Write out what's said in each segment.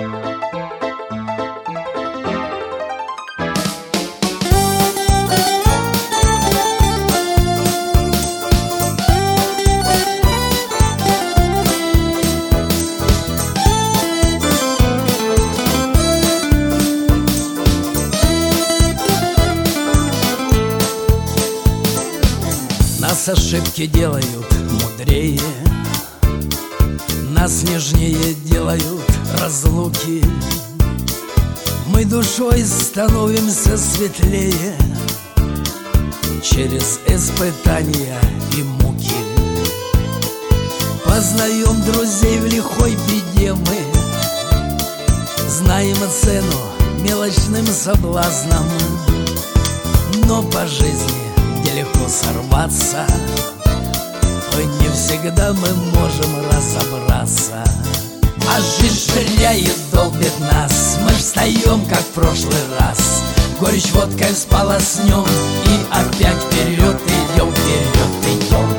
Нас ошибки делают мудрее, нас нежнее делают разлуки. Мы душой становимся светлее через испытания и муки. Познаем друзей в лихой беде мы, знаем цену мелочным соблазнам. Но по жизни, где легко сорваться, ой, не всегда мы можем разобраться. А жизнь швыряет, долбит нас, мы встаем, как в прошлый раз. Горечь водкой сполоснем и опять вперед идем, вперед идем.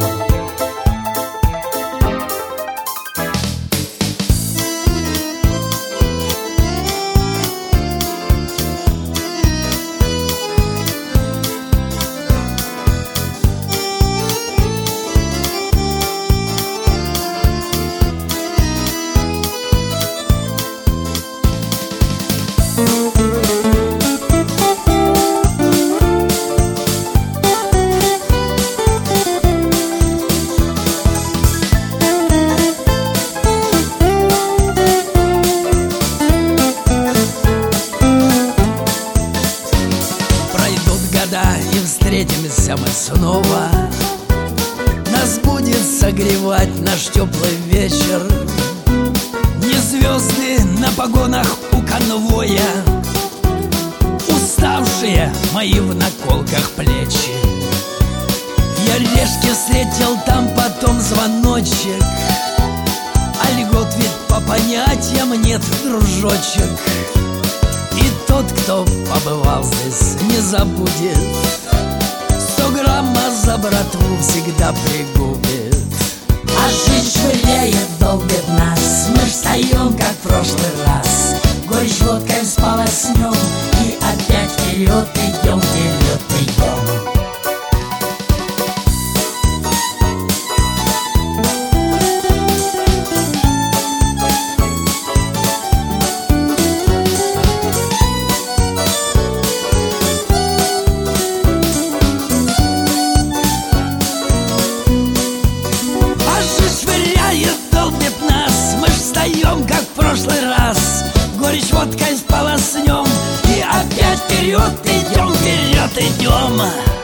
И встретимся мы снова. Нас будет согревать наш теплый вечер, не звезды на погонах у конвоя, уставшие мои в наколках плечи. Я решки встретил, там потом звоночек, а льгот ведь по понятиям нет, дружочек. И тот, кто побывал здесь, не забудет, 100 грамм за братву всегда пригубит. А жизнь швыряет, долбит нас, мы встаем, как в прошлый раз. Горечь водкой сполоснем и опять вперед идем, вперед идем. Как в прошлый раз, горечь водкой сполоснем и опять вперед идем, вперед идем.